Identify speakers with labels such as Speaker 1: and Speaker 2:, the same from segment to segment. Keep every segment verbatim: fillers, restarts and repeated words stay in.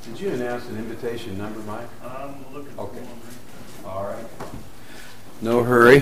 Speaker 1: Did you announce an invitation number, Mike?
Speaker 2: I'm looking for
Speaker 1: Okay.
Speaker 2: one.
Speaker 1: All right. No hurry.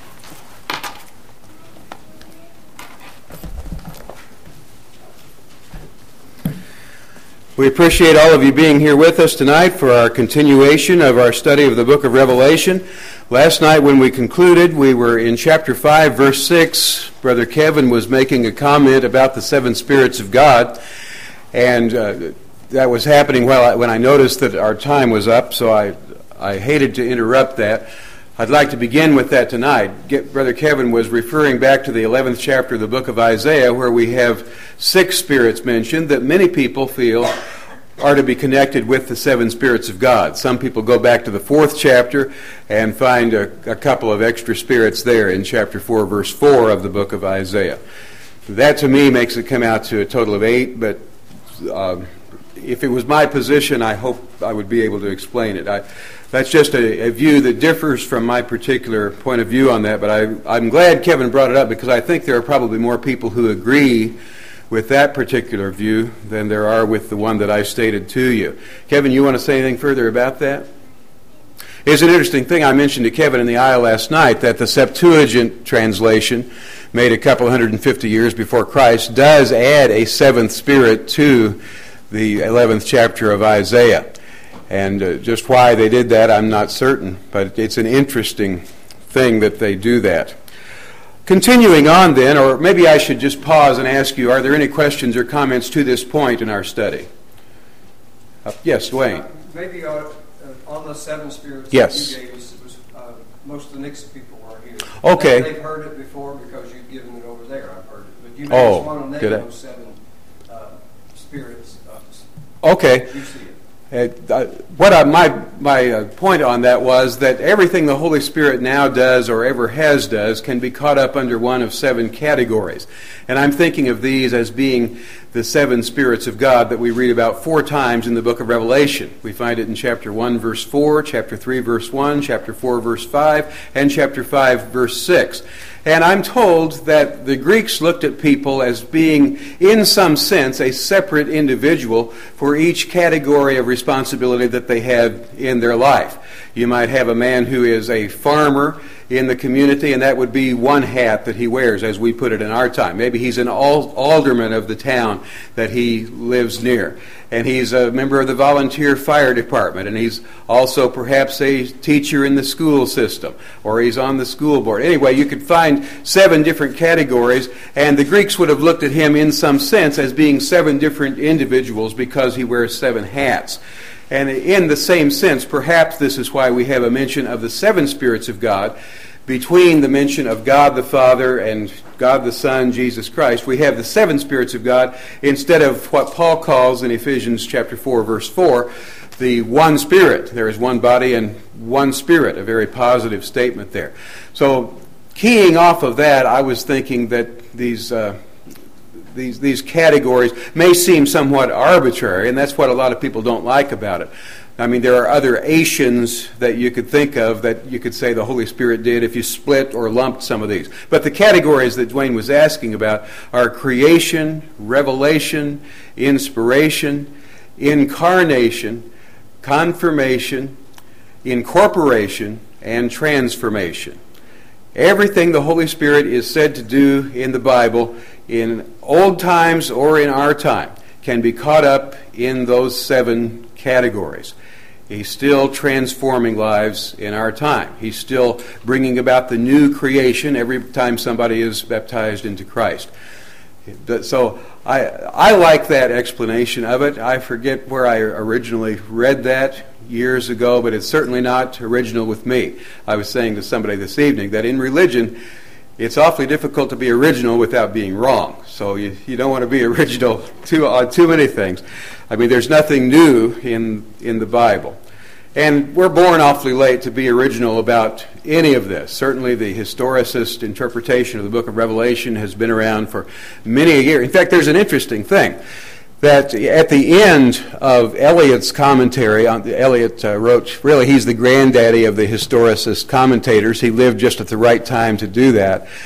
Speaker 1: We appreciate all of you being here with us tonight for our continuation of our study of the book of Revelation. Last night when we concluded, we were in chapter five, verse six. Brother Kevin was making a comment about the seven spirits of God, and uh, that was happening while I, when I noticed that our time was up, so I, I hated to interrupt that. I'd like to begin with that tonight. Get, Brother Kevin was referring back to the eleventh chapter of the book of Isaiah, where we have six spirits mentioned that many people feel are to be connected with the seven spirits of God. Some people go back to the fourth chapter and find a, a couple of extra spirits there in chapter four, verse four of the book of Isaiah. That to me makes it come out to a total of eight, but uh, if it was my position, I hope I would be able to explain it. I, that's just a, a view that differs from my particular point of view on that, but I, I'm glad Kevin brought it up because I think there are probably more people who agree with that particular view than there are with the one that I stated to you. Kevin, you want to say anything further about that? It's an interesting thing I mentioned to Kevin in the aisle last night that the Septuagint translation, made a couple hundred fifty years before Christ, does add a seventh spirit to the eleventh chapter of Isaiah. And uh, just why they did that, I'm not certain, but it's an interesting thing that they do that. Continuing on then, or maybe I should just pause and ask you, are there any questions or comments to this point in our study? Uh, yes, Dwayne.
Speaker 3: Uh, maybe uh, uh, on the seven spirits
Speaker 1: yes.
Speaker 3: that you gave us, it was, uh, most of the Nixon people are here.
Speaker 1: Okay.
Speaker 3: They, they've heard it before because you've given it over there, I've heard it. But you may
Speaker 1: oh,
Speaker 3: just want to name those seven uh, spirits. Uh,
Speaker 1: okay.
Speaker 3: You see it.
Speaker 1: Uh, what I, my my uh, point on that was that everything the Holy Spirit now does or ever has does can be caught up under one of seven categories. And I'm thinking of these as being the seven spirits of God that we read about four times in the book of Revelation. We find it in chapter one, verse four, chapter three, verse one, chapter four, verse five, and chapter five, verse six. And I'm told that the Greeks looked at people as being, in some sense, a separate individual for each category of responsibility that they had in their life. You might have a man who is a farmer in the community, and that would be one hat that he wears, as we put it in our time. Maybe he's an alderman of the town that he lives near. And he's a member of the volunteer fire department, and he's also perhaps a teacher in the school system, or he's on the school board. Anyway, you could find seven different categories, and the Greeks would have looked at him in some sense as being seven different individuals because he wears seven hats. And in the same sense, perhaps this is why we have a mention of the seven spirits of God. Between the mention of God the Father and God the Son, Jesus Christ, we have the seven spirits of God instead of what Paul calls in Ephesians chapter four, verse four, the one Spirit. There is one body and one Spirit, a very positive statement there. So keying off of that, I was thinking that these uh, these these categories may seem somewhat arbitrary, and that's what a lot of people don't like about it. I mean, there are other ations that you could think of that you could say the Holy Spirit did if you split or lumped some of these. But the categories that Dwayne was asking about are creation, revelation, inspiration, incarnation, confirmation, incorporation, and transformation. Everything the Holy Spirit is said to do in the Bible, in old times or in our time, can be caught up in those seven categories. He's still transforming lives in our time. He's still bringing about the new creation every time somebody is baptized into Christ. So I I like that explanation of it. I forget where I originally read that years ago, but it's certainly not original with me. I was saying to somebody this evening that in religion, it's awfully difficult to be original without being wrong. So you, you don't want to be original too, on too many things. I mean, there's nothing new in in the Bible. And we're born awfully late to be original about any of this. Certainly the historicist interpretation of the book of Revelation has been around for many a year. In fact, there's an interesting thing. That at the end of Eliot's commentary, on Eliot uh, wrote, really he's the granddaddy of the historicist commentators. He lived just at the right time to do that.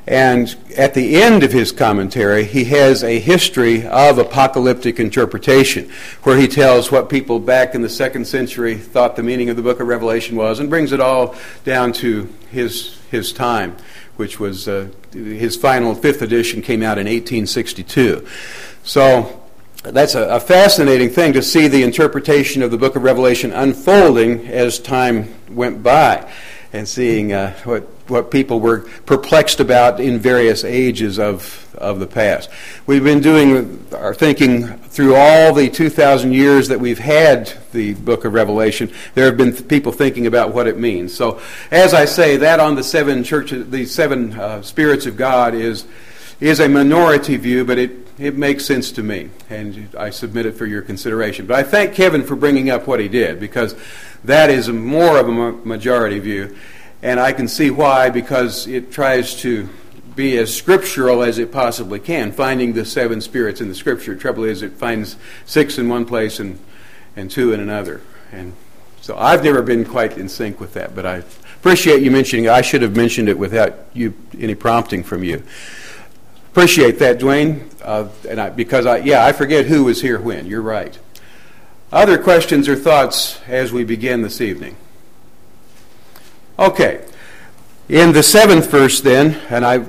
Speaker 1: And at the end of his commentary, he has a history of apocalyptic interpretation, where he tells what people back in the second century thought the meaning of the book of Revelation was, and brings it all down to his his time, which was uh, his final fifth edition came out in eighteen sixty-two. So that's a, a fascinating thing to see the interpretation of the book of Revelation unfolding as time went by, and seeing uh, what what people were perplexed about in various ages of of the past. We've been doing our thinking through all the two thousand years that we've had the book of Revelation. There have been th- people thinking about what it means. So, as I say, that on the seven churches, the seven uh, spirits of God is is a minority view, but it it makes sense to me, and I submit it for your consideration. But I thank Kevin for bringing up what he did, because that is a more of a majority view. And I can see why, because it tries to be as scriptural as it possibly can, finding the seven spirits in the Scripture. Trouble is, it finds six in one place and, and two in another. And so I've never been quite in sync with that, but I appreciate you mentioning it. I should have mentioned it without you any prompting from you. Appreciate that, Dwayne. Uh, and I, because, I, yeah, I forget who was here when. You're right. Other questions or thoughts as we begin this evening? Okay, in the seventh verse then, and I,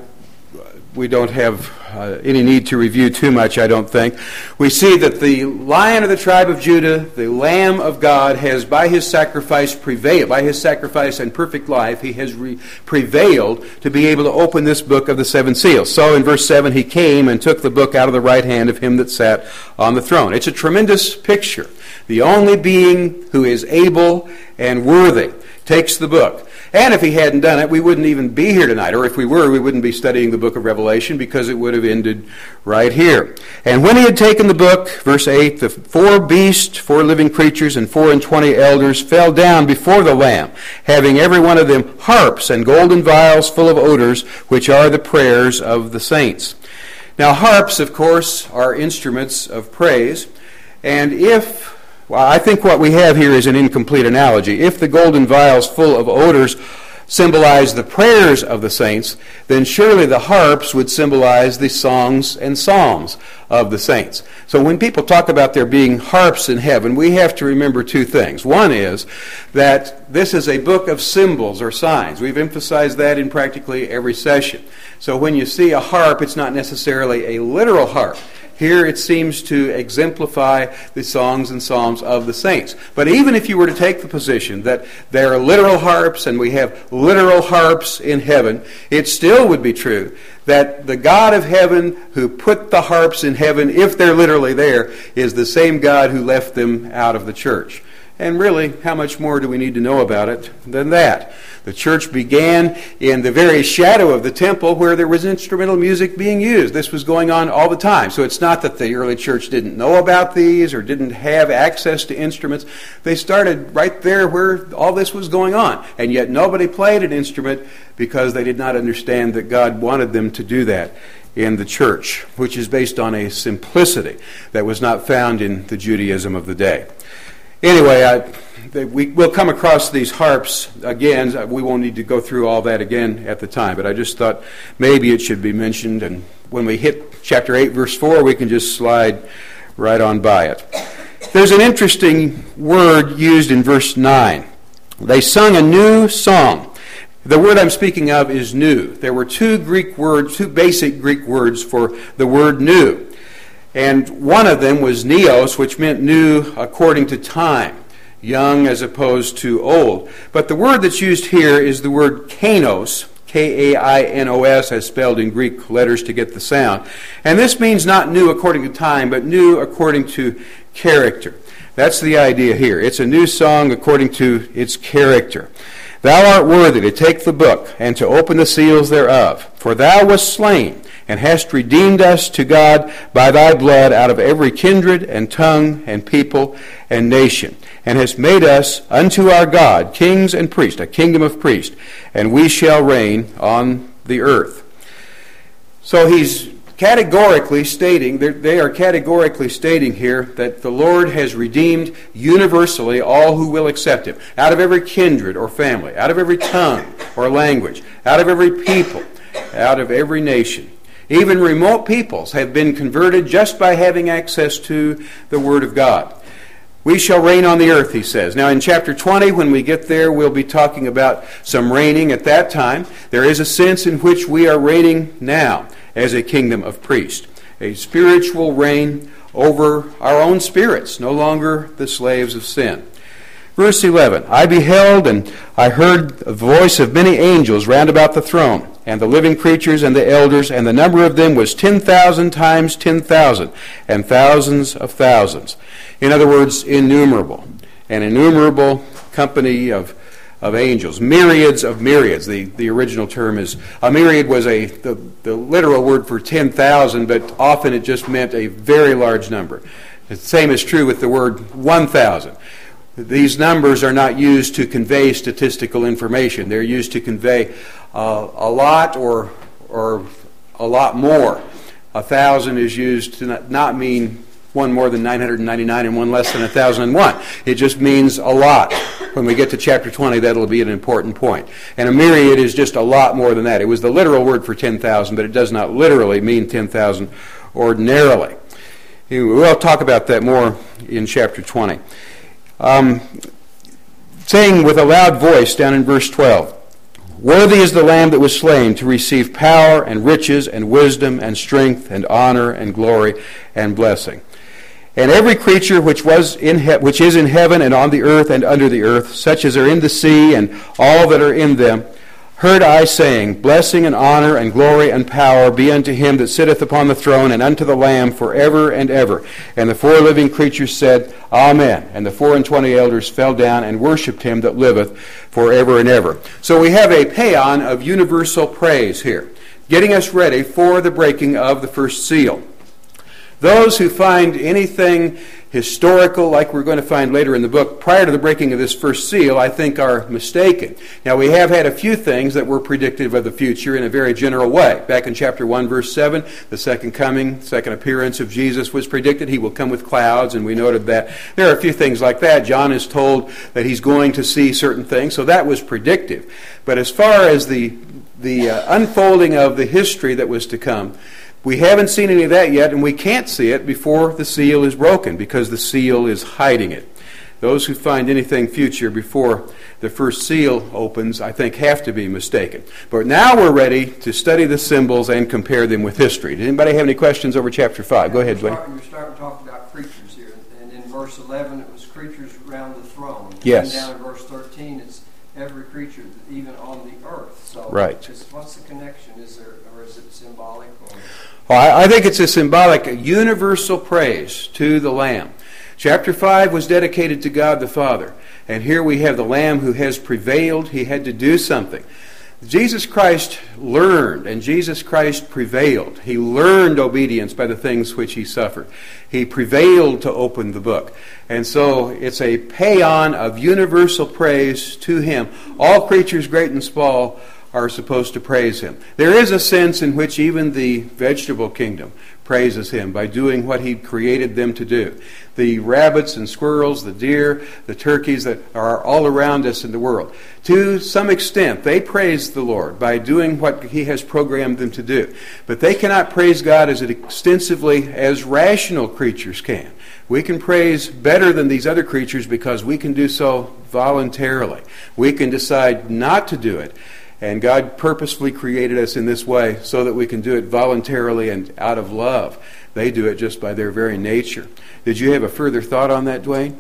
Speaker 1: we don't have uh, any need to review too much, I don't think. We see that the Lion of the tribe of Judah, the Lamb of God, has by his sacrifice prevailed, by his sacrifice and perfect life, he has re- prevailed to be able to open this book of the seven seals. So in verse seven, he came and took the book out of the right hand of him that sat on the throne. It's a tremendous picture. The only being who is able and worthy takes the book. And if he hadn't done it, we wouldn't even be here tonight. Or if we were, we wouldn't be studying the book of Revelation, because it would have ended right here. And when he had taken the book, verse eight, the four beasts, four living creatures, and four and twenty elders fell down before the Lamb, having every one of them harps and golden vials full of odors, which are the prayers of the saints. Now, harps, of course, are instruments of praise. And if... Well, I think what we have here is an incomplete analogy. If the golden vials full of odors symbolize the prayers of the saints, then surely the harps would symbolize the songs and psalms of the saints. So when people talk about there being harps in heaven, we have to remember two things. One is that this is a book of symbols or signs. We've emphasized that in practically every session. So when you see a harp, it's not necessarily a literal harp. Here it seems to exemplify the songs and psalms of the saints. But even if you were to take the position that there are literal harps and we have literal harps in heaven, it still would be true that the God of heaven who put the harps in heaven, if they're literally there, is the same God who left them out of the church. And really, how much more do we need to know about it than that? The church began in the very shadow of the temple where there was instrumental music being used. This was going on all the time. So it's not that the early church didn't know about these or didn't have access to instruments. They started right there where all this was going on. And yet nobody played an instrument because they did not understand that God wanted them to do that in the church, which is based on a simplicity that was not found in the Judaism of the day. Anyway, I, we, we'll come across these harps again. We won't need to go through all that again at the time, but I just thought maybe it should be mentioned, and when we hit chapter eight, verse four, we can just slide right on by it. There's an interesting word used in verse nine. They sung a new song. The word I'm speaking of is new. There were two Greek words, two basic Greek words for the word new. And one of them was neos, which meant new according to time, young as opposed to old. But the word that's used here is the word kainos, K A I N O S, as spelled in Greek letters to get the sound. And this means not new according to time, but new according to character. That's the idea here. It's a new song according to its character. Thou art worthy to take the book and to open the seals thereof, for thou wast slain, and hast redeemed us to God by thy blood out of every kindred and tongue and people and nation, and hast made us unto our God kings and priests, a kingdom of priests, and we shall reign on the earth. So he's categorically stating, they are categorically stating here that the Lord has redeemed universally all who will accept him, out of every kindred or family, out of every tongue or language, out of every people, out of every nation. Even remote peoples have been converted just by having access to the Word of God. We shall reign on the earth, he says. Now in chapter twenty, when we get there, we'll be talking about some reigning at that time. There is a sense in which we are reigning now as a kingdom of priests. A spiritual reign over our own spirits, no longer the slaves of sin. Verse eleven, I beheld and I heard the voice of many angels round about the throne, and the living creatures and the elders, and the number of them was ten thousand times ten thousand, and thousands of thousands. In other words, innumerable. An innumerable company of, of angels. Myriads of myriads. The, the original term is, a myriad was a the, the literal word for ten thousand, but often it just meant a very large number. The same is true with the word one thousand. These numbers are not used to convey statistical information. They're used to convey uh, a lot or or a lot more. A thousand is used to not, not mean one more than nine hundred ninety-nine and one less than one thousand one. It just means a lot. When we get to chapter twenty, that'll be an important point. And a myriad is just a lot more than that. It was the literal word for ten thousand, but it does not literally mean ten thousand ordinarily. We'll talk about that more in chapter twenty. Um, saying with a loud voice down in verse twelve, worthy is the Lamb that was slain to receive power and riches and wisdom and strength and honor and glory and blessing. And every creature which was in he- which is in heaven and on the earth and under the earth, such as are in the sea and all that are in them, heard I saying, blessing and honor and glory and power be unto him that sitteth upon the throne and unto the Lamb forever and ever. And the four living creatures said, Amen. And the four and twenty elders fell down and worshipped him that liveth forever and ever. So we have a paean of universal praise here, getting us ready for the breaking of the first seal. Those who find anything historical, like we're going to find later in the book, prior to the breaking of this first seal, I think are mistaken. Now, we have had a few things that were predictive of the future in a very general way. Back in chapter one, verse seven, the second coming, second appearance of Jesus was predicted. He will come with clouds, and we noted that. There are a few things like that. John is told that he's going to see certain things, so that was predictive. But as far as the, the uh, unfolding of the history that was to come, we haven't seen any of that yet, and we can't see it before the seal is broken, because the seal is hiding it. Those who find anything future before the first seal opens, I think, have to be mistaken. But now we're ready to study the symbols and compare them with history. Did anybody have any questions over chapter five? Go ahead, Dwayne.
Speaker 3: You're starting to talk about creatures here, and in verse eleven it was creatures around the throne.
Speaker 1: Yes.
Speaker 3: And down in verse thirteen it's every creature, even on the earth. So
Speaker 1: right.
Speaker 3: What's the connection? Is there, or is it symbolic? Or?
Speaker 1: Well, I, I think it's a symbolic, a universal praise to the Lamb. Chapter five was dedicated to God the Father. And here we have the Lamb who has prevailed. He had to do something. Jesus Christ learned, and Jesus Christ prevailed. He learned obedience by the things which he suffered. He prevailed to open the book. And so it's a paean of universal praise to him. All creatures, great and small, are supposed to praise him. There is a sense in which even the vegetable kingdom praises him by doing what he created them to do. The rabbits and squirrels, the deer, the turkeys that are all around us in the world, to some extent, they praise the Lord by doing what he has programmed them to do. But they cannot praise God as extensively as rational creatures can. We can praise better than these other creatures because we can do so voluntarily. We can decide not to do it. And God purposefully created us in this way so that we can do it voluntarily and out of love. They do it just by their very nature. Did you have a further thought on that, Dwayne?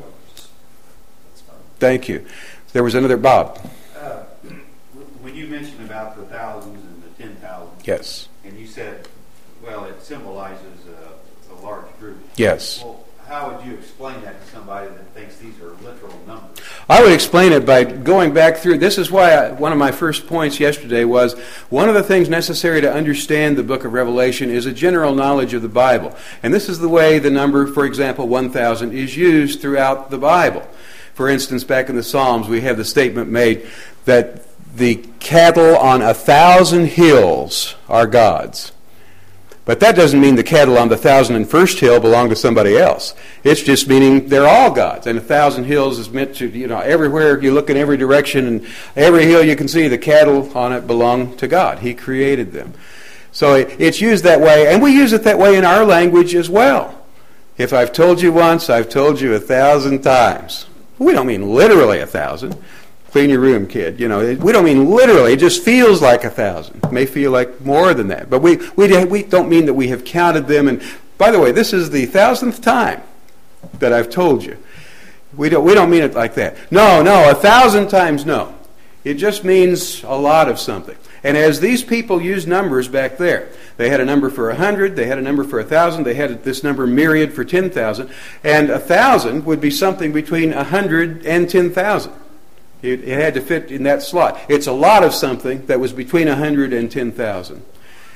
Speaker 1: Thank you. There was another, Bob.
Speaker 2: Uh, when you mentioned about the thousands and the ten thousands,
Speaker 1: yes,
Speaker 2: and you said, well, it symbolizes a, a large group.
Speaker 1: Yes.
Speaker 2: Well, how would you explain that to somebody that thinks these are literal numbers?
Speaker 1: I would explain it by going back through. This is why I, one of my first points yesterday was one of the things necessary to understand the book of Revelation is a general knowledge of the Bible. And this is the way the number, for example, one thousand is used throughout the Bible. For instance, back in the Psalms, we have the statement made that the cattle on a thousand hills are God's. But that doesn't mean the cattle on the thousand and first hill belong to somebody else. It's just meaning they're all God's. And a thousand hills is meant to, you know, everywhere you look in every direction and every hill you can see, the cattle on it belong to God. He created them. So it, it's used that way, and we use it that way in our language as well. If I've told you once, I've told you a thousand times. We don't mean literally a thousand. Clean your room, kid. You know, we don't mean literally. It just feels like a thousand. It may feel like more than that. But we, we, we don't mean that we have counted them. And by the way, this is the thousandth time that I've told you. We don't, we don't mean it like that. No, no, a thousand times no. It just means a lot of something. And as these people used numbers back there, they had a number for a hundred, they had a number for a thousand, they had this number myriad for ten thousand, and a thousand would be something between a hundred and ten thousand. It, it had to fit in that slot. It's a lot of something that was between a hundred and ten thousand.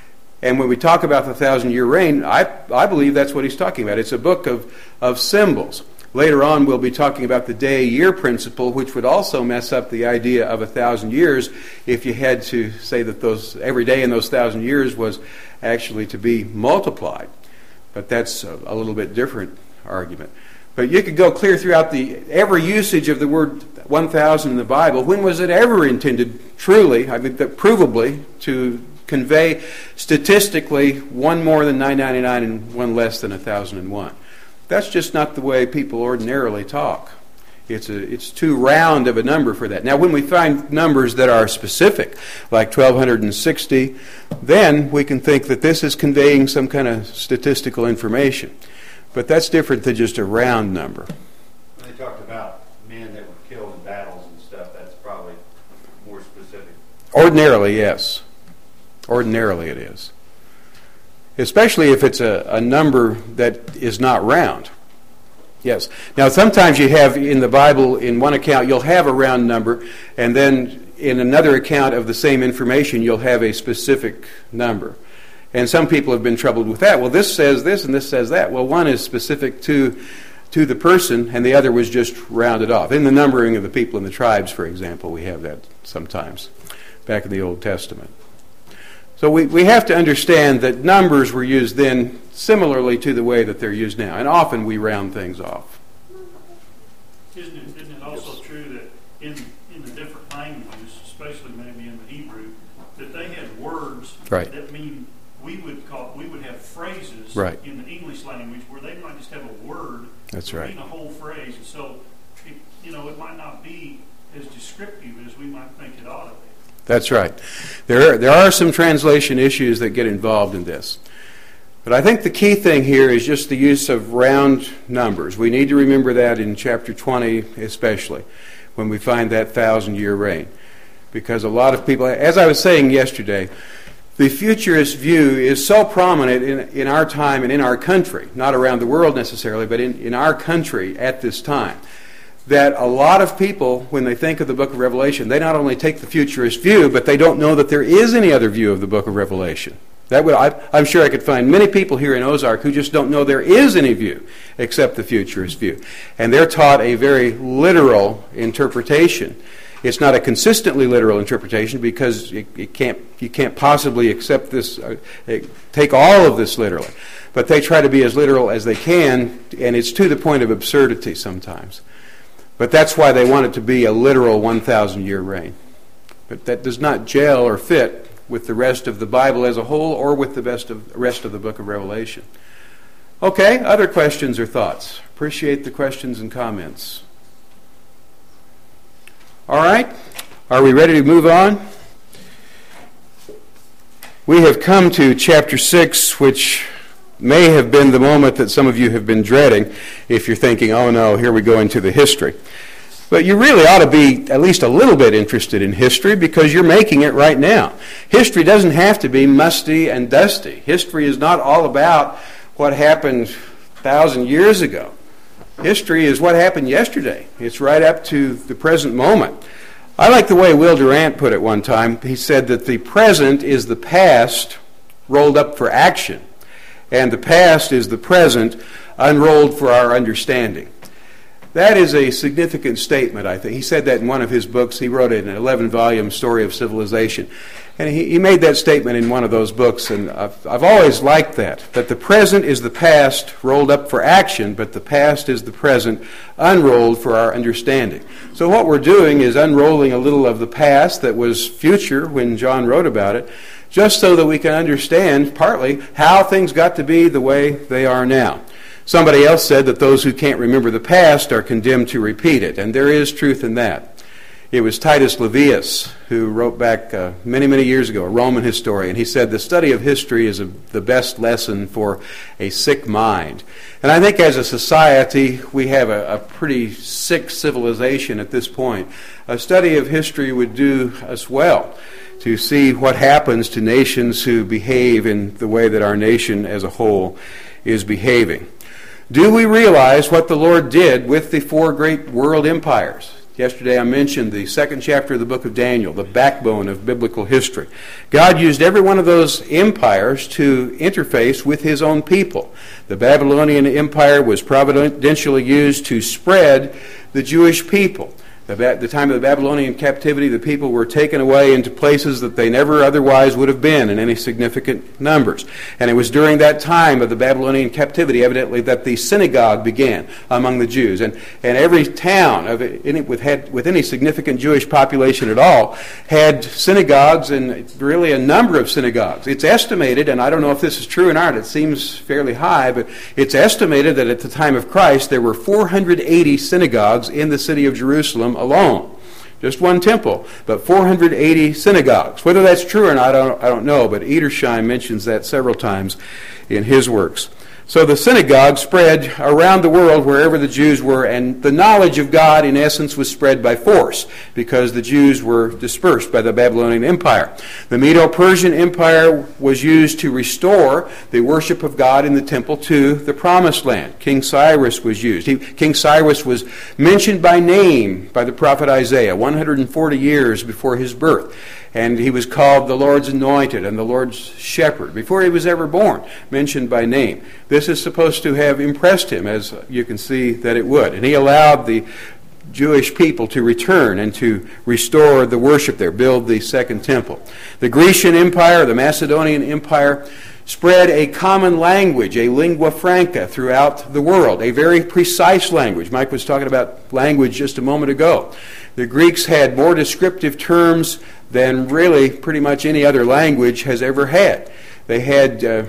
Speaker 1: And when we talk about the thousand-year reign, I, I believe that's what he's talking about. It's a book of, of symbols. Later on, we'll be talking about the day-year principle, which would also mess up the idea of a thousand years if you had to say that those every day in those thousand years was actually to be multiplied. But that's a, a little bit different argument. But you could go clear throughout the every usage of the word one thousand in the Bible. When was it ever intended truly, I think that provably, to convey statistically one more than nine ninety-nine and one less than one thousand one? That's just not the way people ordinarily talk. It's a, it's too round of a number for that. Now, when we find numbers that are specific, like twelve sixty, then we can think that this is conveying some kind of statistical information. But that's different than just a round number.
Speaker 2: When they talked about men that were killed in battles and stuff, that's probably more specific.
Speaker 1: Ordinarily, yes. Ordinarily it is. Especially if it's a, a number that is not round. Yes. Now, sometimes you have in the Bible, in one account, you'll have a round number, and then in another account of the same information, you'll have a specific number. And some people have been troubled with that. Well, this says this and this says that. Well, one is specific to to the person, and the other was just rounded off. In the numbering of the people in the tribes, for example, we have that sometimes back in the Old Testament. So we, we have to understand that numbers were used then similarly to the way that they're used now. And often we round things off.
Speaker 4: Isn't it, isn't it also yes. true that in, in the different languages, especially maybe in the Hebrew, that they had words
Speaker 1: right.
Speaker 4: that mean we would call we would have phrases
Speaker 1: right.
Speaker 4: in the English language where they might just have a word
Speaker 1: That's
Speaker 4: to
Speaker 1: right.
Speaker 4: mean a whole phrase. And so, it, you know, it might not be as descriptive as we might think it ought to be.
Speaker 1: That's right. There are, there are some translation issues that get involved in this. But I think the key thing here is just the use of round numbers. We need to remember that in chapter twenty especially, when we find that thousand-year reign. Because a lot of people, as I was saying yesterday, the futurist view is so prominent in, in our time and in our country, not around the world necessarily, but in, in our country at this time, that a lot of people, when they think of the book of Revelation, they not only take the futurist view, but they don't know that there is any other view of the book of Revelation. That would, I, I'm sure I could find many people here in Ozark who just don't know there is any view except the futurist view. And they're taught a very literal interpretation. It's not a consistently literal interpretation because it, it can't, you can't possibly accept this, uh, take all of this literally. But they try to be as literal as they can, and it's to the point of absurdity sometimes. But that's why they want it to be a literal one thousand year reign. But that does not gel or fit with the rest of the Bible as a whole or with the best of, rest of the book of Revelation. Okay, other questions or thoughts? Appreciate the questions and comments. All right, are we ready to move on? We have come to chapter six, which may have been the moment that some of you have been dreading if you're thinking, oh no, here we go into the history. But you really ought to be at least a little bit interested in history because you're making it right now. History doesn't have to be musty and dusty. History is not all about what happened a thousand years ago. History is what happened yesterday. It's right up to the present moment. I like the way Will Durant put it one time. He said that the present is the past rolled up for action, and the past is the present unrolled for our understanding. That is a significant statement, I think. He said that in one of his books. He wrote an eleven-volume story of civilization. And he, he made that statement in one of those books, and I've, I've always liked that, that the present is the past rolled up for action, but the past is the present unrolled for our understanding. So what we're doing is unrolling a little of the past that was future when John wrote about it, just so that we can understand partly how things got to be the way they are now. Somebody else said that those who can't remember the past are condemned to repeat it, and there is truth in that. It was Titus Livius who wrote back uh, many, many years ago, a Roman historian. He said, the study of history is a, the best lesson for a sick mind. And I think as a society, we have a, a pretty sick civilization at this point. A study of history would do us well to see what happens to nations who behave in the way that our nation as a whole is behaving. Do we realize what the Lord did with the four great world empires? Yesterday I mentioned the second chapter of the book of Daniel, the backbone of biblical history. God used every one of those empires to interface with his own people. The Babylonian Empire was providentially used to spread the Jewish people. At the time of the Babylonian captivity, the people were taken away into places that they never otherwise would have been in any significant numbers. And it was during that time of the Babylonian captivity, evidently, that the synagogue began among the Jews. And, and every town of any, with, had, with any significant Jewish population at all had synagogues, and really a number of synagogues. It's estimated, and I don't know if this is true or not, it seems fairly high, but it's estimated that at the time of Christ there were four hundred eighty synagogues in the city of Jerusalem alone. Just one temple, but four hundred eighty synagogues. Whether that's true or not, I don't, I don't know, but Edersheim mentions that several times in his works. So the synagogue spread around the world wherever the Jews were, and the knowledge of God, in essence, was spread by force because the Jews were dispersed by the Babylonian Empire. The Medo-Persian Empire was used to restore the worship of God in the temple to the Promised Land. King Cyrus was used. He, King Cyrus was mentioned by name by the prophet Isaiah one hundred forty years before his birth. And he was called the Lord's Anointed and the Lord's Shepherd before he was ever born, mentioned by name. This is supposed to have impressed him, as you can see that it would. And he allowed the Jewish people to return and to restore the worship there, build the second temple. The Grecian Empire, the Macedonian Empire, spread a common language, a lingua franca, throughout the world, a very precise language. Mike was talking about language just a moment ago. The Greeks had more descriptive terms than really pretty much any other language has ever had. They had uh,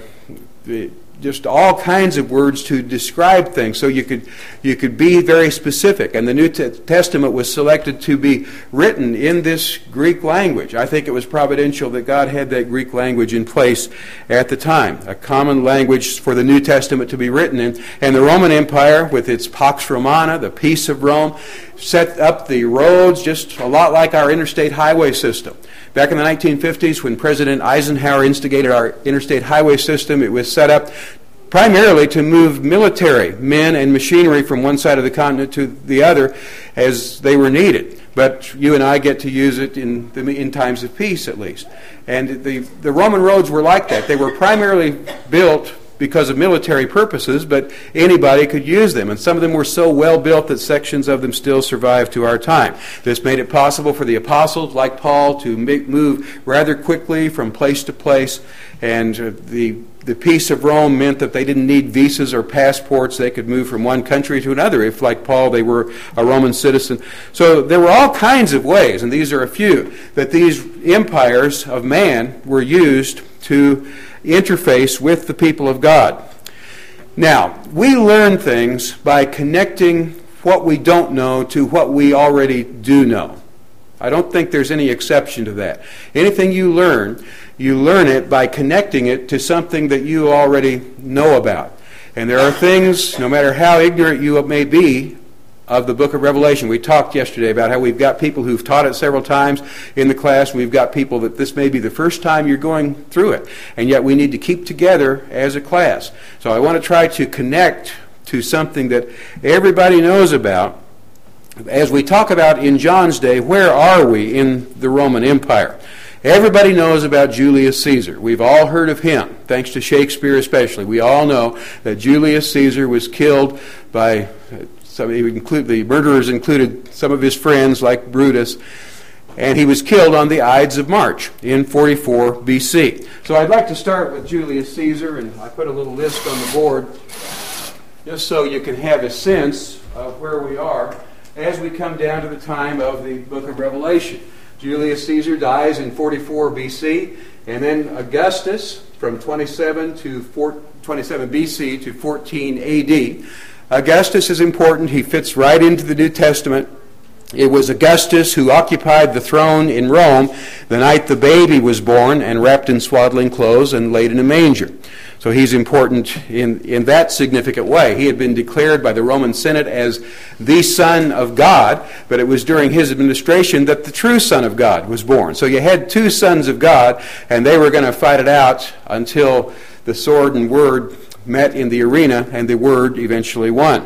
Speaker 1: just all kinds of words to describe things, so you could you could be very specific. And the New Testament was selected to be written in this Greek language. I think it was providential that God had that Greek language in place at the time, a common language for the New Testament to be written in. And the Roman Empire, with its Pax Romana, the peace of Rome, set up the roads just a lot like our interstate highway system. Back in the nineteen fifties, when President Eisenhower instigated our interstate highway system, it was set up primarily to move military men and machinery from one side of the continent to the other as they were needed. But you and I get to use it in, the, in times of peace, at least. And the, the Roman roads were like that. They were primarily built because of military purposes, but anybody could use them. And some of them were so well built that sections of them still survive to our time. This made it possible for the apostles, like Paul, to make, move rather quickly from place to place. And uh, the the peace of Rome meant that they didn't need visas or passports. They could move from one country to another if, like Paul, they were a Roman citizen. So there were all kinds of ways, and these are a few, that these empires of man were used to interface with the people of God. Now, we learn things by connecting what we don't know to what we already do know. I don't think there's any exception to that. Anything you learn, you learn it by connecting it to something that you already know about. And there are things, no matter how ignorant you may be, of the book of Revelation. We talked yesterday about how we've got people who've taught it several times in the class. We've got people that this may be the first time you're going through it. And yet we need to keep together as a class. So I want to try to connect to something that everybody knows about. As we talk about in John's day, where are we in the Roman Empire? Everybody knows about Julius Caesar. We've all heard of him, thanks to Shakespeare especially. We all know that Julius Caesar was killed by some, he include, the murderers included some of his friends like Brutus, and he was killed on the Ides of March in forty-four B C. So I'd like to start with Julius Caesar, and I put a little list on the board just so you can have a sense of where we are as we come down to the time of the book of Revelation. Julius Caesar dies in forty-four B C, and then Augustus from twenty-seven to four, twenty-seven B C to fourteen A D. Augustus is important. He fits right into the New Testament. It was Augustus who occupied the throne in Rome the night the baby was born and wrapped in swaddling clothes and laid in a manger. So he's important in, in that significant way. He had been declared by the Roman Senate as the Son of God, but it was during his administration that the true Son of God was born. So you had two sons of God, and they were going to fight it out until the sword and word met in the arena, and the word eventually won.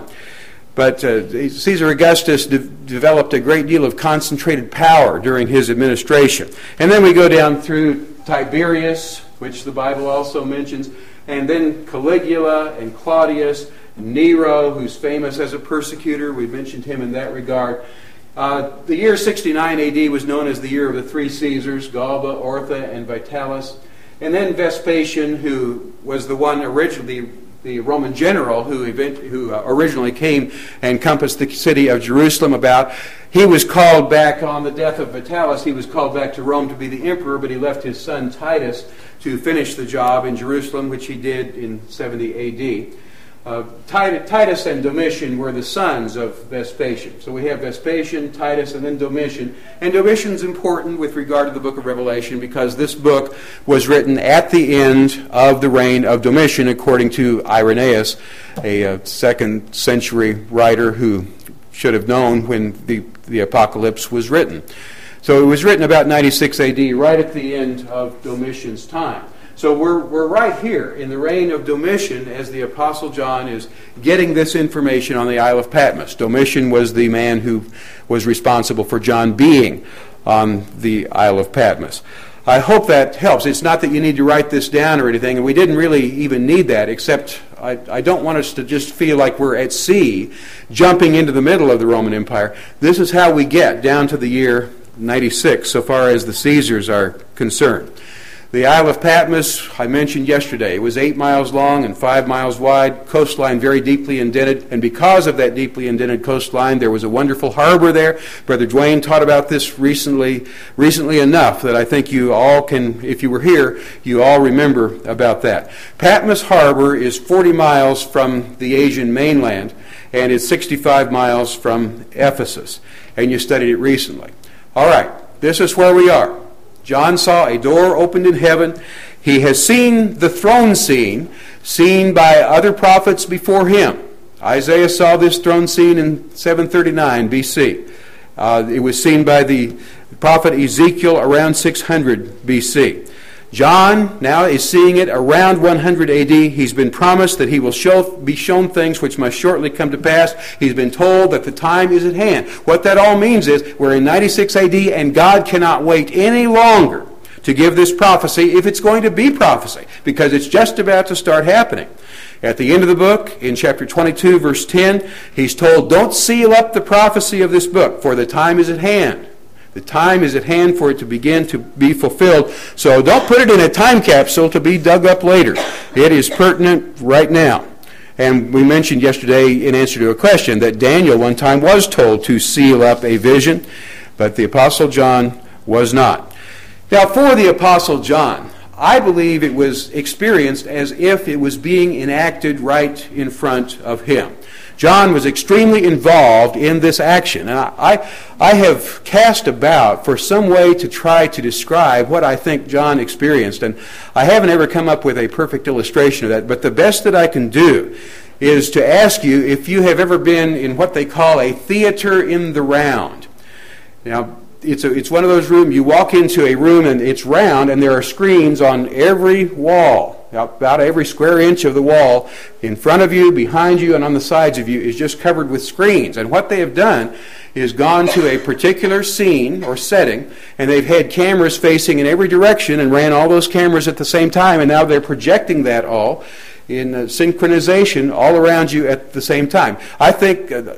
Speaker 1: But uh, Caesar Augustus de- developed a great deal of concentrated power during his administration. And then we go down through Tiberius, which the Bible also mentions, and then Caligula and Claudius, Nero, who's famous as a persecutor. We mentioned him in that regard. Uh, the year sixty-nine A D was known as the year of the three Caesars, Galba, Ortha, and Vitalis. And then Vespasian, who was the one originally, the Roman general who, event, who uh, originally came and encompassed the city of Jerusalem about. He was called back on the death of Vitalis. He was called back to Rome to be the emperor, but he left his son Titus to finish the job in Jerusalem, which he did in seventy A D. Uh, Titus and Domitian were the sons of Vespasian. So we have Vespasian, Titus, and then Domitian. And Domitian's important with regard to the book of Revelation because this book was written at the end of the reign of Domitian, according to Irenaeus, a uh, second century writer who should have known when the, the apocalypse was written. So it was written about ninety-six A D, right at the end of Domitian's time. So we're we're right here in the reign of Domitian as the Apostle John is getting this information on the Isle of Patmos. Domitian was the man who was responsible for John being on the Isle of Patmos. I hope that helps. It's not that you need to write this down or anything, and we didn't really even need that, except I, I don't want us to just feel like we're at sea, jumping into the middle of the Roman Empire. This is how we get down to the year ninety-six, so far as the Caesars are concerned. The Isle of Patmos, I mentioned yesterday, it was eight miles long and five miles wide, coastline very deeply indented, and because of that deeply indented coastline, there was a wonderful harbor there. Brother Dwayne taught about this recently, recently enough that I think you all can, if you were here, you all remember about that. Patmos Harbor is forty miles from the Asian mainland, and it's sixty-five miles from Ephesus, and you studied it recently. All right, this is where we are. John saw a door opened in heaven. He has seen the throne scene, seen by other prophets before him. Isaiah saw this throne scene in seven thirty-nine B C. Uh, it was seen by the prophet Ezekiel around six hundred B C. John now is seeing it around one hundred A D. He's been promised that he will show, be shown things which must shortly come to pass. He's been told that the time is at hand. What that all means is we're in ninety-six A D and God cannot wait any longer to give this prophecy if it's going to be prophecy, because it's just about to start happening. At the end of the book, in chapter twenty-two, verse ten, he's told, don't seal up the prophecy of this book, for the time is at hand. The time is at hand for it to begin to be fulfilled. So don't put it in a time capsule to be dug up later. It is pertinent right now. And we mentioned yesterday in answer to a question that Daniel one time was told to seal up a vision, but the Apostle John was not. Now for the Apostle John, I believe it was experienced as if it was being enacted right in front of him. John was extremely involved in this action, and I, I, I have cast about for some way to try to describe what I think John experienced, and I haven't ever come up with a perfect illustration of that, but the best that I can do is to ask you if you have ever been in what they call a theater in the round. Now, it's, a, it's one of those rooms, you walk into a room and it's round, and there are screens on every wall. About every square inch of the wall in front of you, behind you, and on the sides of you is just covered with screens. And what they have done is gone to a particular scene or setting, and they've had cameras facing in every direction and ran all those cameras at the same time, and now they're projecting that all in uh, synchronization all around you at the same time. I think uh,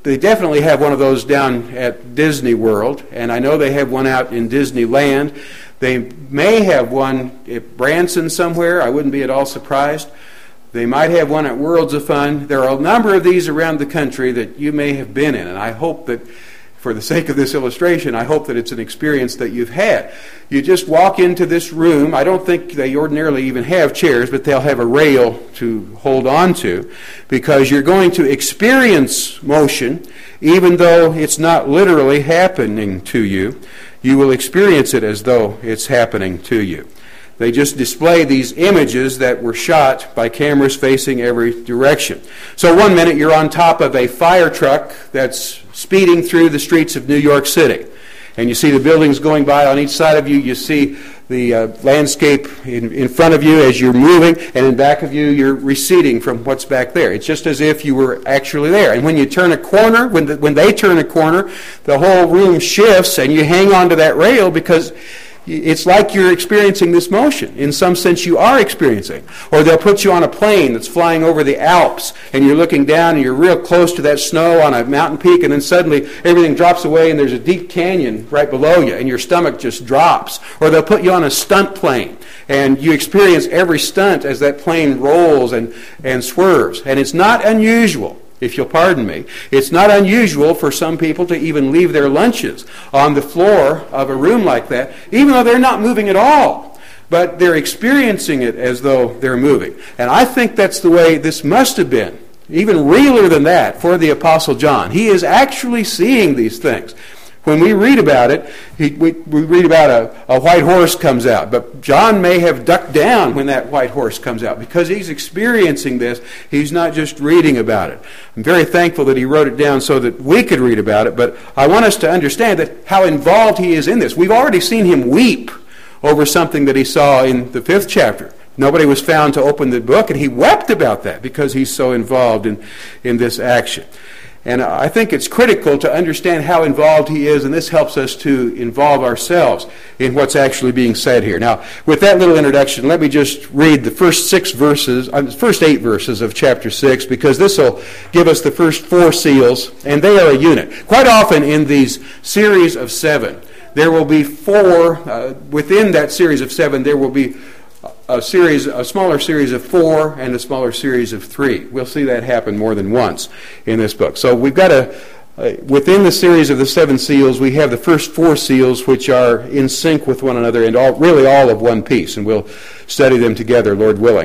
Speaker 1: they definitely have one of those down at Disney World, and I know they have one out in Disneyland. They may have one at Branson somewhere. I wouldn't be at all surprised. They might have one at Worlds of Fun. There are a number of these around the country that you may have been in, and I hope that, for the sake of this illustration, I hope that it's an experience that you've had. You just walk into this room. I don't think they ordinarily even have chairs, but they'll have a rail to hold on to, because you're going to experience motion, even though it's not literally happening to you. You will experience it as though it's happening to you. They just display these images that were shot by cameras facing every direction. So one minute you're on top of a fire truck that's speeding through the streets of New York City. And you see the buildings going by on each side of you. You see the uh, landscape in, in front of you as you're moving, and in back of you you're receding from what's back there. It's just as if you were actually there. And when you turn a corner, when, the, when they turn a corner, the whole room shifts and you hang on to that rail because it's like you're experiencing this motion. In some sense, you are experiencing. Or they'll put you on a plane that's flying over the Alps, and you're looking down, and you're real close to that snow on a mountain peak, and then suddenly everything drops away, and there's a deep canyon right below you, and your stomach just drops. Or they'll put you on a stunt plane, and you experience every stunt as that plane rolls and, and swerves. And it's not unusual, if you'll pardon me, it's not unusual for some people to even leave their lunches on the floor of a room like that, even though they're not moving at all. But they're experiencing it as though they're moving. And I think that's the way this must have been, even realer than that, for the Apostle John. He is actually seeing these things. When we read about it, he, we, we read about a, a white horse comes out. But John may have ducked down when that white horse comes out because he's experiencing this. He's not just reading about it. I'm very thankful that he wrote it down so that we could read about it. But I want us to understand that how involved he is in this. We've already seen him weep over something that he saw in the fifth chapter. Nobody was found to open the book, and he wept about that because he's so involved in, in this action. And I think it's critical to understand how involved he is, and this helps us to involve ourselves in what's actually being said here. Now, with that little introduction, let me just read the first six verses, uh, the first eight verses of chapter six, because this will give us the first four seals, and they are a unit. Quite often in these series of seven, there will be four, uh, within that series of seven, there will be a series, a smaller series of four and a smaller series of three. We'll see that happen more than once in this book. So we've got a, uh, within the series of the seven seals, we have the first four seals which are in sync with one another and all, really all of one piece, and we'll study them together, Lord willing.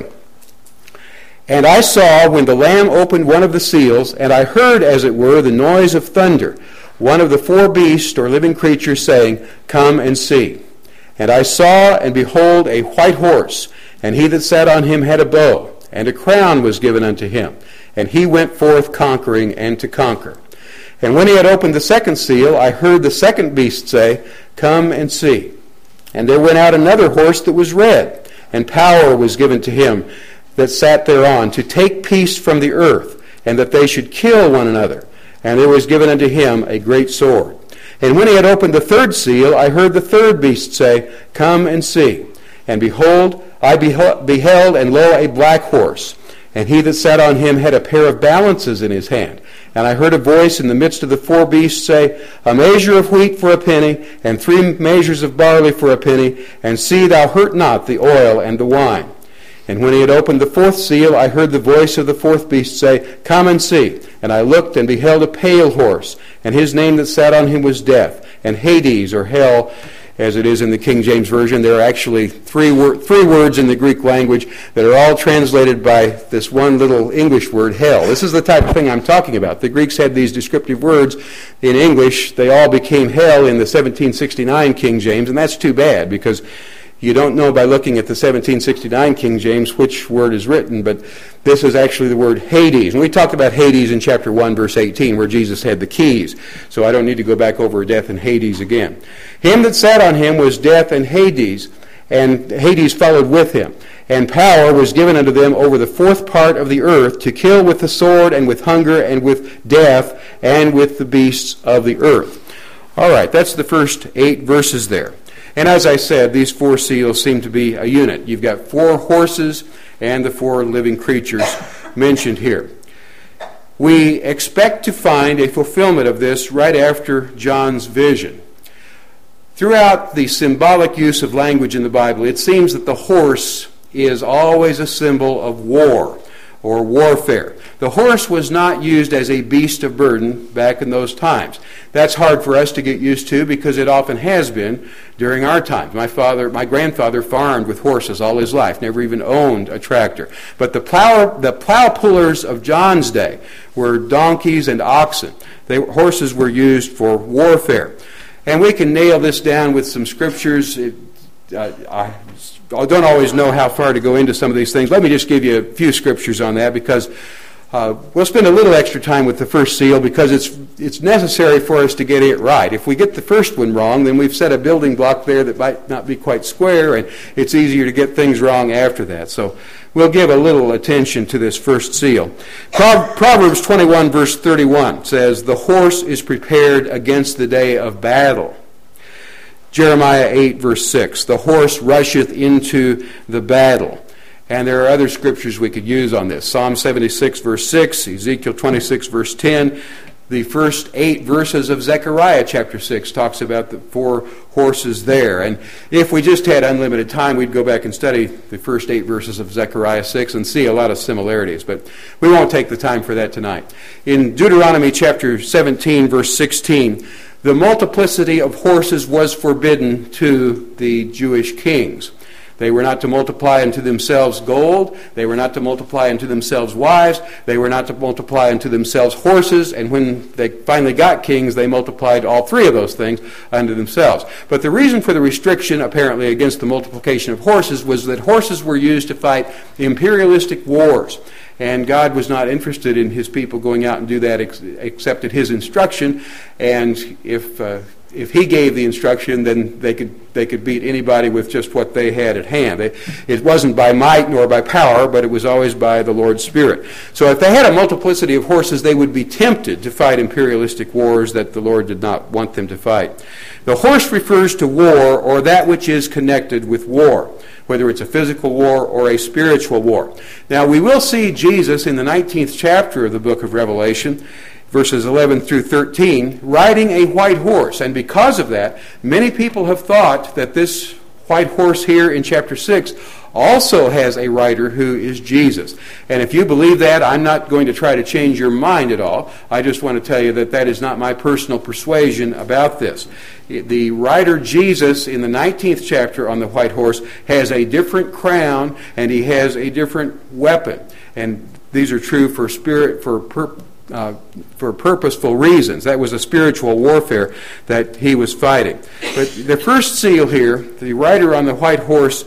Speaker 1: And I saw when the Lamb opened one of the seals, and I heard, as it were, the noise of thunder, one of the four beasts or living creatures saying, "Come and see." And I saw, and behold, a white horse, and he that sat on him had a bow, and a crown was given unto him. And he went forth conquering and to conquer. And when he had opened the second seal, I heard the second beast say, "Come and see." And there went out another horse that was red, and power was given to him that sat thereon, to take peace from the earth, and that they should kill one another. And there was given unto him a great sword. And when he had opened the third seal, I heard the third beast say, "Come and see." And behold, I beheld, and lo, a black horse. And he that sat on him had a pair of balances in his hand. And I heard a voice in the midst of the four beasts say, "A measure of wheat for a penny, and three measures of barley for a penny, and see thou hurt not the oil and the wine." And when he had opened the fourth seal, I heard the voice of the fourth beast say, "Come and see." And I looked and beheld a pale horse, and his name that sat on him was Death, and Hades, or hell, as it is in the King James Version. There are actually three, wor- three words in the Greek language that are all translated by this one little English word, hell. This is the type of thing I'm talking about. The Greeks had these descriptive words in English. They all became hell in the seventeen sixty-nine King James, and that's too bad, because you don't know by looking at the seventeen sixty-nine King James which word is written, but this is actually the word Hades. And we talked about Hades in chapter one, verse eighteen, where Jesus had the keys. So I don't need to go back over death and Hades again. Him that sat on him was Death and Hades, and Hades followed with him. And power was given unto them over the fourth part of the earth, to kill with the sword, and with hunger, and with death, and with the beasts of the earth. All right, that's the first eight verses there. And as I said, these four seals seem to be a unit. You've got four horses and the four living creatures mentioned here. We expect to find a fulfillment of this right after John's vision. Throughout the symbolic use of language in the Bible, it seems that the horse is always a symbol of war or warfare. The horse was not used as a beast of burden back in those times. That's hard for us to get used to because it often has been during our times. My father, my grandfather farmed with horses all his life, never even owned a tractor. But the plow, the plow pullers of John's day were donkeys and oxen. They, horses were used for warfare. And we can nail this down with some scriptures. It, uh, I, I don't always know how far to go into some of these things. Let me just give you a few scriptures on that because uh, we'll spend a little extra time with the first seal because it's it's necessary for us to get it right. If we get the first one wrong, then we've set a building block there that might not be quite square, and it's easier to get things wrong after that. So we'll give a little attention to this first seal. Pro- Proverbs twenty-one, verse thirty-one says, "The horse is prepared against the day of battle." Jeremiah eight, verse six, "The horse rusheth into the battle." And there are other scriptures we could use on this. Psalm seventy-six, verse six, Ezekiel twenty-six, verse ten. The first eight verses of Zechariah chapter six talks about the four horses there. And if we just had unlimited time, we'd go back and study the first eight verses of Zechariah six and see a lot of similarities. But we won't take the time for that tonight. In Deuteronomy chapter seventeen, verse sixteen, the multiplicity of horses was forbidden to the Jewish kings. They were not to multiply unto themselves gold. They were not to multiply unto themselves wives. They were not to multiply unto themselves horses. And when they finally got kings, they multiplied all three of those things unto themselves. But the reason for the restriction, apparently, against the multiplication of horses was that horses were used to fight imperialistic wars. And God was not interested in his people going out and do that ex- except at his instruction. And if uh, if he gave the instruction, then they could they could beat anybody with just what they had at hand. It, it wasn't by might nor by power, but it was always by the Lord's Spirit. So if they had a multiplicity of horses, they would be tempted to fight imperialistic wars that the Lord did not want them to fight. The horse refers to war or that which is connected with war, whether it's a physical war or a spiritual war. Now, we will see Jesus in the nineteenth chapter of the book of Revelation, verses eleven through thirteen, riding a white horse. And because of that, many people have thought that this white horse here in chapter six also has a rider who is Jesus. And if you believe that, I'm not going to try to change your mind at all. I just want to tell you that that is not my personal persuasion about this. The rider Jesus in the nineteenth chapter on the white horse has a different crown and he has a different weapon. And these are true for spirit, for purpose. Uh, for purposeful reasons. That was a spiritual warfare that he was fighting. But the first seal here, the rider on the white horse,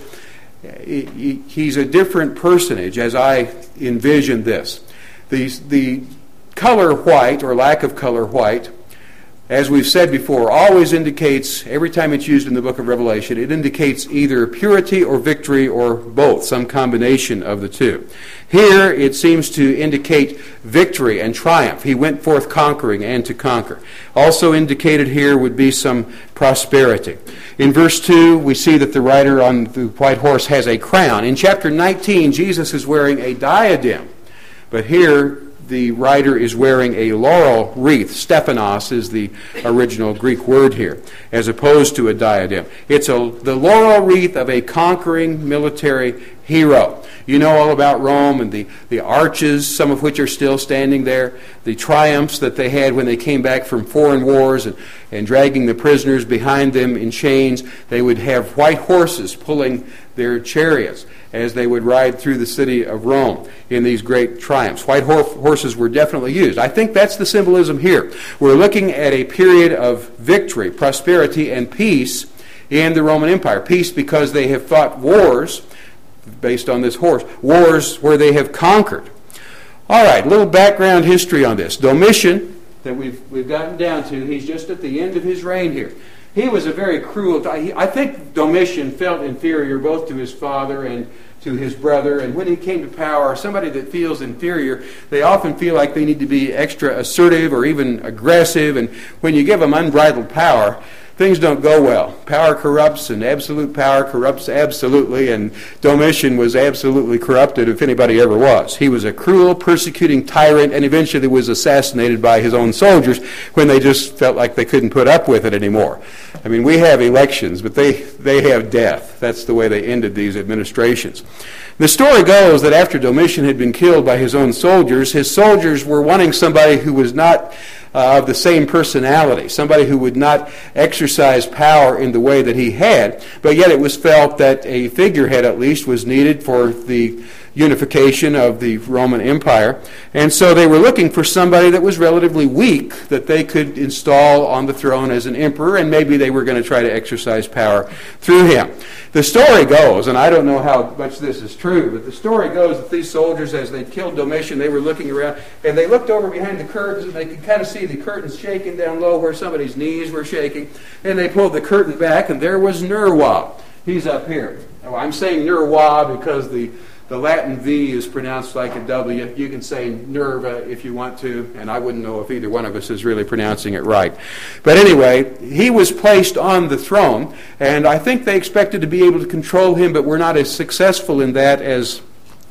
Speaker 1: he, he's a different personage as I envision this. The, the color white, or lack of color white, as we've said before, always indicates, every time it's used in the book of Revelation, it indicates either purity or victory or both, some combination of the two. Here, it seems to indicate victory and triumph. He went forth conquering and to conquer. Also indicated here would be some prosperity. In verse two, we see that the rider on the white horse has a crown. In chapter nineteen, Jesus is wearing a diadem. But here, the rider is wearing a laurel wreath. Stephanos is the original Greek word here, as opposed to a diadem. It's a, the laurel wreath of a conquering military hero. You know all about Rome and the, the arches, some of which are still standing there, the triumphs that they had when they came back from foreign wars and, and dragging the prisoners behind them in chains. They would have white horses pulling their chariots as they would ride through the city of Rome in these great triumphs. White horses were definitely used. I think that's the symbolism here. We're looking at a period of victory, prosperity, and peace in the Roman Empire. Peace because they have fought wars based on this horse. Wars where they have conquered. All right, a little background history on this. Domitian, that we've, we've gotten down to, he's just at the end of his reign here. He was a very cruel, I think Domitian felt inferior both to his father and to his brother. And when he came to power, somebody that feels inferior, they often feel like they need to be extra assertive or even aggressive. And when you give them unbridled power, things don't go well. Power corrupts, and absolute power corrupts absolutely, and Domitian was absolutely corrupted if anybody ever was. He was a cruel, persecuting tyrant, and eventually was assassinated by his own soldiers when they just felt like they couldn't put up with it anymore. I mean, we have elections, but they, they have death. That's the way they ended these administrations. The story goes that after Domitian had been killed by his own soldiers, his soldiers were wanting somebody who was not Uh, of the same personality, somebody who would not exercise power in the way that he had, but yet it was felt that a figurehead at least was needed for the unification of the Roman Empire. And so they were looking for somebody that was relatively weak that they could install on the throne as an emperor, and maybe they were going to try to exercise power through him. The story goes, and I don't know how much this is true, but the story goes that these soldiers, as they killed Domitian, they were looking around, and they looked over behind the curtains, and they could kind of see the curtains shaking down low where somebody's knees were shaking, and they pulled the curtain back, and there was Nerwa. He's up here. Now, I'm saying Nerwa because the The Latin V is pronounced like a W. You can say Nerva if you want to, and I wouldn't know if either one of us is really pronouncing it right. But anyway, he was placed on the throne, and I think they expected to be able to control him, but were not as successful in that as,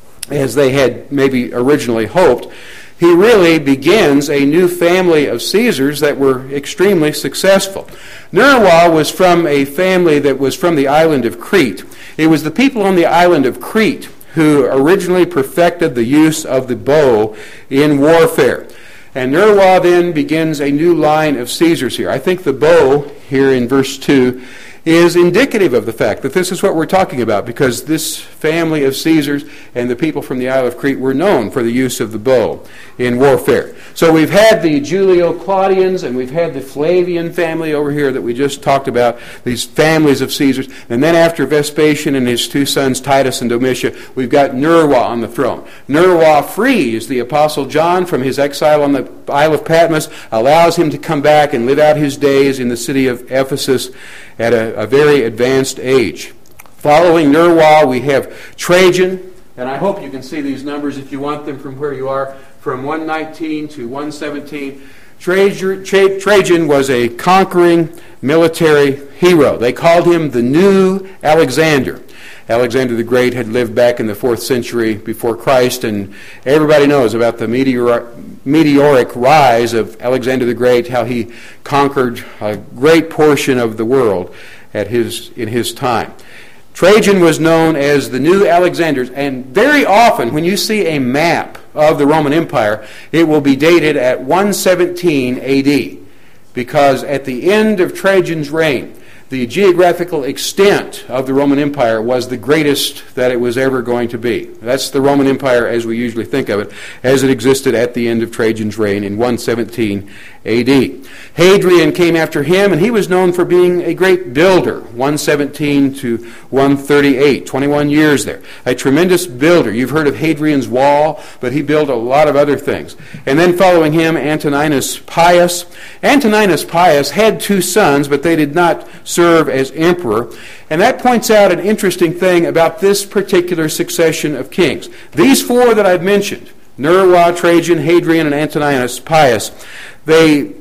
Speaker 1: as they had maybe originally hoped. He really begins a new family of Caesars that were extremely successful. Nerwa was from a family that was from the island of Crete. It was the people on the island of Crete who originally perfected the use of the bow in warfare. And Nerwa then begins a new line of Caesars here. I think the bow here in verse two is indicative of the fact that this is what we're talking about, because this family of Caesars and the people from the Isle of Crete were known for the use of the bow in warfare. So we've had the Julio-Claudians and we've had the Flavian family over here that we just talked about, these families of Caesars. And then after Vespasian and his two sons, Titus and Domitian, we've got Nerwa on the throne. Nerwa frees the Apostle John from his exile on the Isle of Patmos, allows him to come back and live out his days in the city of Ephesus at a, a very advanced age. Following Nerwa, we have Trajan, and I hope you can see these numbers if you want them from where you are, from one nineteen to one seventeen. Trajan, Trajan was a conquering military hero. They called him the New Alexander. Alexander the Great had lived back in the fourth century before Christ, and everybody knows about the meteor, meteoric rise of Alexander the Great, how he conquered a great portion of the world at his in his time. Trajan was known as the New Alexander, and very often when you see a map of the Roman Empire, it will be dated at one seventeen A D, because at the end of Trajan's reign, the geographical extent of the Roman Empire was the greatest that it was ever going to be. That's the Roman Empire as we usually think of it, as it existed at the end of Trajan's reign in one seventeen A D. Hadrian came after him, and he was known for being a great builder, one seventeen to one thirty-eight, twenty-one years there. A tremendous builder. You've heard of Hadrian's Wall, but he built a lot of other things. And then following him, Antoninus Pius. Antoninus Pius had two sons, but they did not serve as emperor. And that points out an interesting thing about this particular succession of kings. These four that I've mentioned, Nerwa, Trajan, Hadrian, and Antoninus Pius, they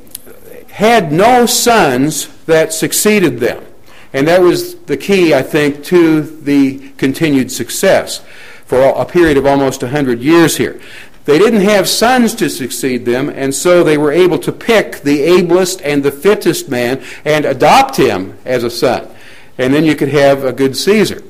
Speaker 1: had no sons that succeeded them. And that was the key, I think, to the continued success for a period of almost one hundred years here. They didn't have sons to succeed them, and so they were able to pick the ablest and the fittest man and adopt him as a son. And then you could have a good Caesar.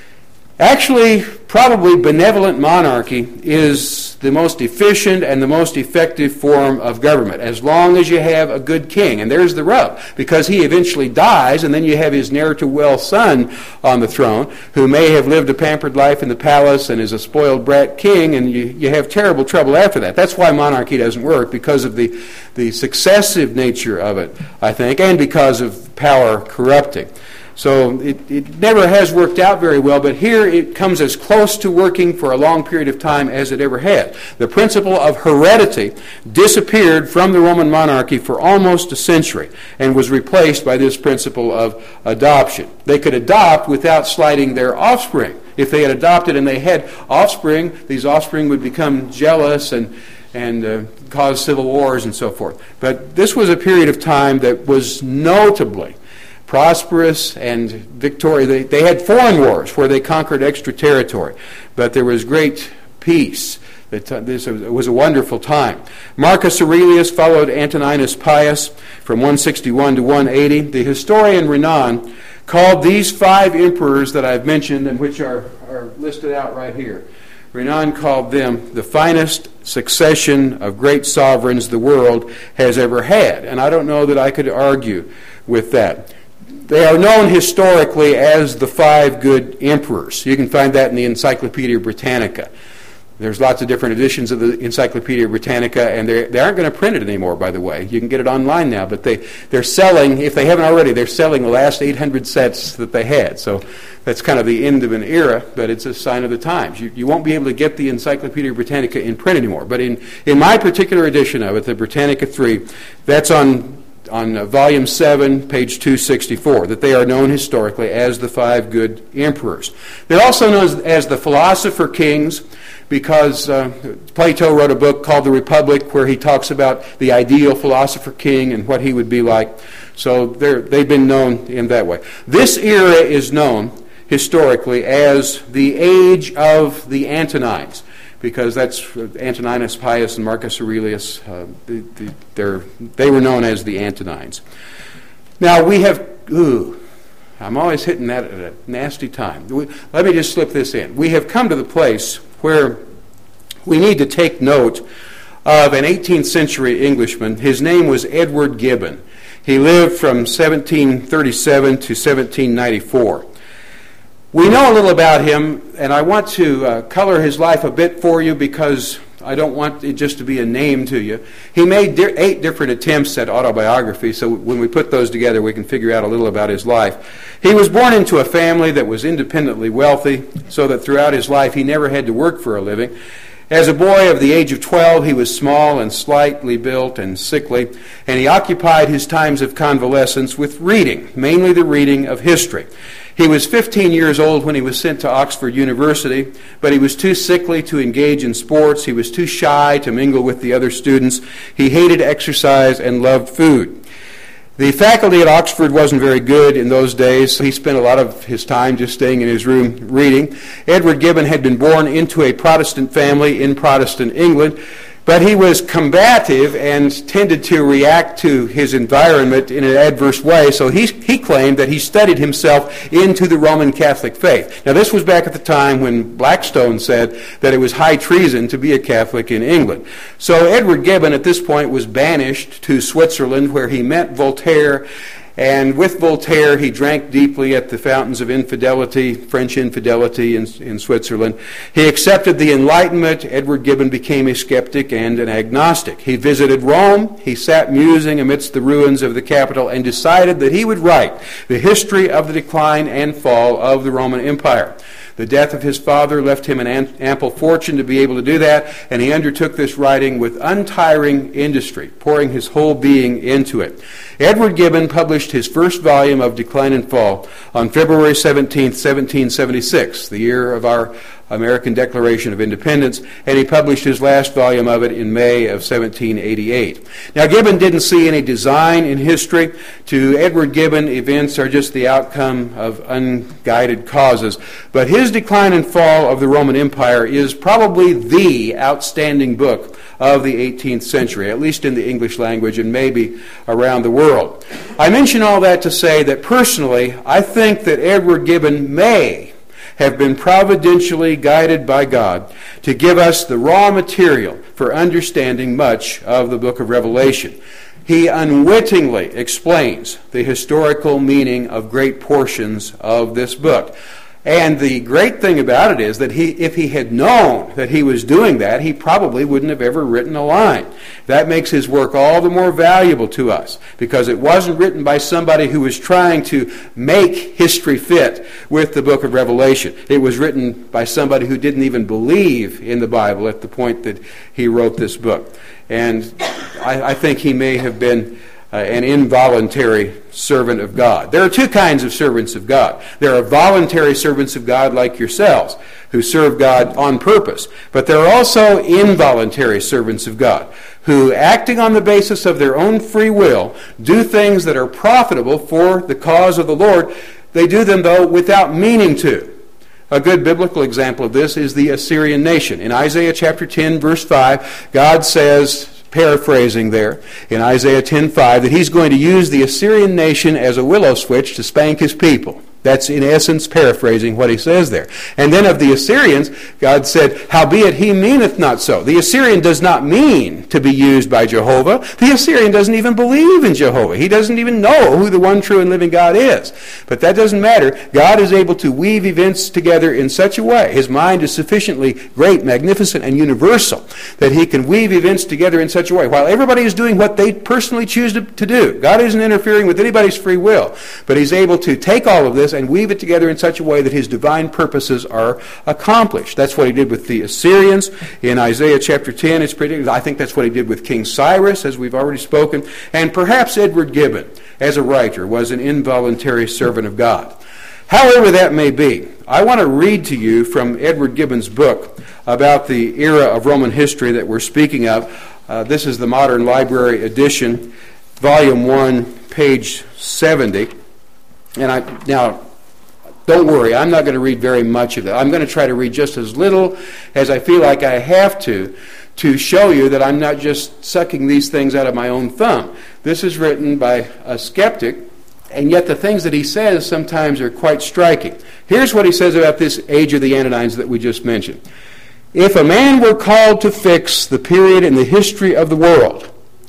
Speaker 1: Actually, probably benevolent monarchy is the most efficient and the most effective form of government, as long as you have a good king. And there's the rub, because he eventually dies, and then you have his ne'er-to-well son on the throne, who may have lived a pampered life in the palace and is a spoiled brat king, and you, you have terrible trouble after that. That's why monarchy doesn't work, because of the, the successive nature of it, I think, and because of power corrupting. So it, it never has worked out very well, but here it comes as close to working for a long period of time as it ever had. The principle of heredity disappeared from the Roman monarchy for almost a century and was replaced by this principle of adoption. They could adopt without slighting their offspring. If they had adopted and they had offspring, these offspring would become jealous and and uh, cause civil wars and so forth. But this was a period of time that was notably prosperous and victorious. They, they had foreign wars where they conquered extra territory, but there was great peace. This was a wonderful time. Marcus Aurelius followed Antoninus Pius from one sixty-one to one eighty. The historian Renan called these five emperors that I've mentioned, and which are, are listed out right here, Renan called them the finest succession of great sovereigns the world has ever had. And I don't know that I could argue with that. They are known historically as the five good emperors. You can find that in the Encyclopedia Britannica. There's lots of different editions of the Encyclopedia Britannica, and they aren't going to print it anymore, by the way. You can get it online now, but they, they're selling, if they haven't already, they're selling the last eight hundred sets that they had. So that's kind of the end of an era, but it's a sign of the times. You, you won't be able to get the Encyclopedia Britannica in print anymore. But in, in my particular edition of it, the Britannica three, that's on, on uh, volume seven, page two sixty-four, that they are known historically as the five good emperors. They're also known as, as the philosopher kings, because uh, Plato wrote a book called The Republic where he talks about the ideal philosopher king and what he would be like. So they've been known in that way. This era is known historically as the age of the Antonines, because that's Antoninus Pius and Marcus Aurelius. Uh, the, the, they were known as the Antonines. Now we have... Ooh, I'm always hitting that at a nasty time. We, let me just slip this in. We have come to the place where we need to take note of an eighteenth century Englishman. His name was Edward Gibbon. He lived from seventeen thirty-seven to seventeen ninety-four. We know a little about him, and I want to uh, color his life a bit for you because I don't want it just to be a name to you. He made di- eight different attempts at autobiography, so when we put those together, we can figure out a little about his life. He was born into a family that was independently wealthy, so that throughout his life he never had to work for a living. As a boy of the age of twelve, he was small and slightly built and sickly, and he occupied his times of convalescence with reading, mainly the reading of history. He was fifteen years old when he was sent to Oxford University, but he was too sickly to engage in sports. He was too shy to mingle with the other students. He hated exercise and loved food. The faculty at Oxford wasn't very good in those days, so he spent a lot of his time just staying in his room reading. Edward Gibbon had been born into a Protestant family in Protestant England, but he was combative and tended to react to his environment in an adverse way, so he, he claimed that he studied himself into the Roman Catholic faith. Now, this was back at the time when Blackstone said that it was high treason to be a Catholic in England. So Edward Gibbon at this point was banished to Switzerland, where he met Voltaire. And with Voltaire, he drank deeply at the fountains of infidelity, French infidelity in, in Switzerland. He accepted the Enlightenment. Edward Gibbon became a skeptic and an agnostic. He visited Rome. He sat musing amidst the ruins of the capital and decided that he would write the history of the decline and fall of the Roman Empire. The death of his father left him an ample fortune to be able to do that, and he undertook this writing with untiring industry, pouring his whole being into it. Edward Gibbon published his first volume of Decline and Fall on February seventeenth, seventeen seventy-six, the year of our American Declaration of Independence, and he published his last volume of it in May of seventeen eighty-eight. Now, Gibbon didn't see any design in history. To Edward Gibbon, events are just the outcome of unguided causes. But his Decline and Fall of the Roman Empire is probably the outstanding book of the eighteenth century, at least in the English language and maybe around the world. I mention all that to say that personally, I think that Edward Gibbon may have been providentially guided by God to give us the raw material for understanding much of the book of Revelation. He unwittingly explains the historical meaning of great portions of this book. And the great thing about it is that he, if he had known that he was doing that, he probably wouldn't have ever written a line. That makes his work all the more valuable to us, because it wasn't written by somebody who was trying to make history fit with the book of Revelation. It was written by somebody who didn't even believe in the Bible at the point that he wrote this book. And I, I think he may have been uh, an involuntary servant of God. There are two kinds of servants of God. There are voluntary servants of God like yourselves, who serve God on purpose. But there are also involuntary servants of God, who, acting on the basis of their own free will, do things that are profitable for the cause of the Lord. They do them, though, without meaning to. A good biblical example of this is the Assyrian nation. In Isaiah chapter ten, verse five, God says, paraphrasing there, in Isaiah ten five, that he's going to use the Assyrian nation as a willow switch to spank his people. That's in essence paraphrasing what he says there. And then of the Assyrians, God said, howbeit he meaneth not so. The Assyrian does not mean to be used by Jehovah. The Assyrian doesn't even believe in Jehovah. He doesn't even know who the one true and living God is. But that doesn't matter. God is able to weave events together in such a way. His mind is sufficiently great, magnificent, and universal that he can weave events together in such a way. While everybody is doing what they personally choose to, to do. God isn't interfering with anybody's free will. But he's able to take all of this and weave it together in such a way that his divine purposes are accomplished. That's what he did with the Assyrians in Isaiah chapter ten. It's predicted. I think that's what he did with King Cyrus, as we've already spoken. And perhaps Edward Gibbon, as a writer, was an involuntary servant of God. However that may be, I want to read to you from Edward Gibbon's book about the era of Roman history that we're speaking of. Uh, this is the Modern Library edition, volume one, page seventy. And I now, don't worry, I'm not going to read very much of that. I'm going to try to read just as little as I feel like I have to, to show you that I'm not just sucking these things out of my own thumb. This is written by a skeptic, and yet the things that he says sometimes are quite striking. Here's what he says about this age of the Antonines that we just mentioned. If a man were called to fix the period in the history of the world,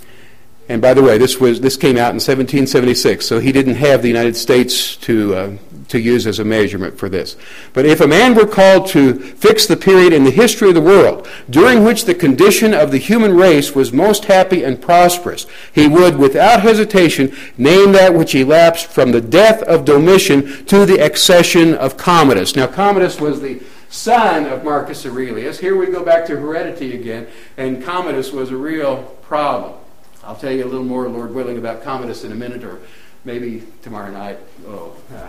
Speaker 1: and by the way, this was this came out in seventeen seventy-six, so he didn't have the United States to uh, to use as a measurement for this. But if a man were called to fix the period in the history of the world during which the condition of the human race was most happy and prosperous, he would, without hesitation, name that which elapsed from the death of Domitian to the accession of Commodus. Now, Commodus was the son of Marcus Aurelius. Here we go back to heredity again, and Commodus was a real problem. I'll tell you a little more, Lord willing, about Commodus in a minute, or maybe tomorrow night. Oh, ah.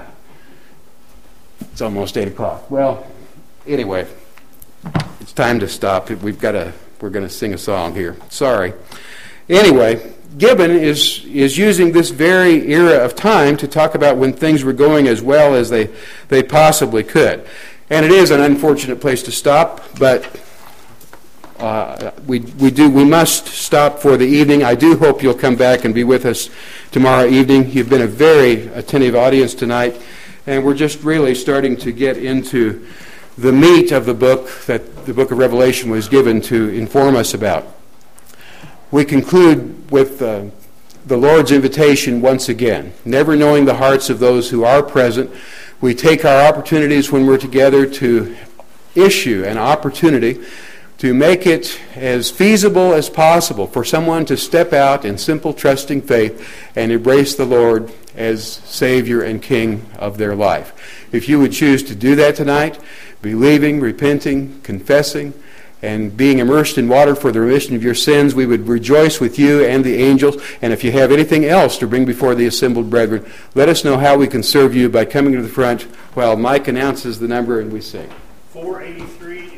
Speaker 1: It's almost eight o'clock. Well, anyway, it's time to stop. We've got to. We're going to sing a song here. Sorry. Anyway, Gibbon is is using this very era of time to talk about when things were going as well as they they possibly could, and it is an unfortunate place to stop, but. Uh, we we do we must stop for the evening. I do hope you'll come back and be with us tomorrow evening. You've been a very attentive audience tonight, and we're just really starting to get into the meat of the book that the book of Revelation was given to inform us about. We conclude with uh, the Lord's invitation once again. Never knowing the hearts of those who are present, we take our opportunities when we're together to issue an opportunity to make it as feasible as possible for someone to step out in simple, trusting faith and embrace the Lord as Savior and King of their life. If you would choose to do that tonight, believing, repenting, confessing, and being immersed in water for the remission of your sins, we would rejoice with you and the angels. And if you have anything else to bring before the assembled brethren, let us know how we can serve you by coming to the front while Mike announces the number and we sing.
Speaker 4: four eighty-three